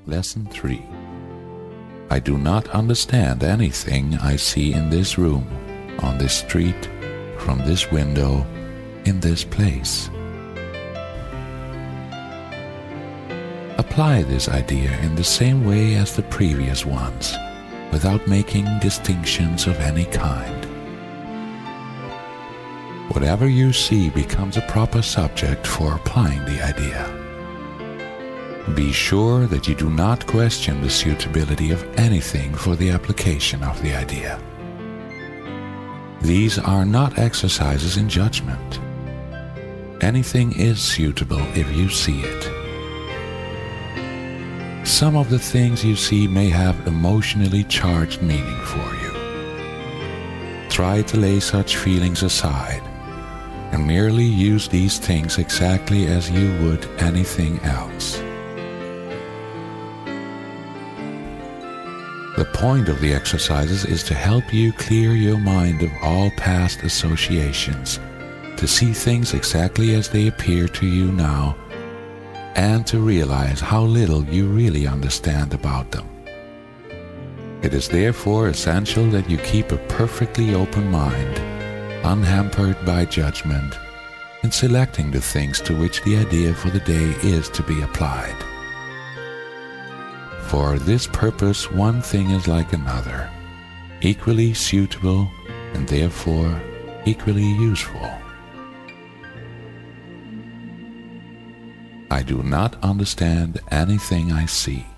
Lesson 3. I do not understand anything I see in this room, on this street, from this window, in this place. Apply this idea in the same way as the previous ones, without making distinctions of any kind. Whatever you see becomes a proper subject for applying the idea. Be sure that you do not question the suitability of anything for the application of the idea. These are not exercises in judgment. Anything is suitable if you see it. Some of the things you see may have emotionally charged meaning for you. Try to lay such feelings aside and merely use these things exactly as you would anything else. The point of the exercises is to help you clear your mind of all past associations, to see things exactly as they appear to you now, and to realize how little you really understand about them. It is therefore essential that you keep a perfectly open mind, unhampered by judgment, in selecting the things to which the idea for the day is to be applied. For this purpose, one thing is like another, equally suitable and therefore equally useful. I do not understand anything I see.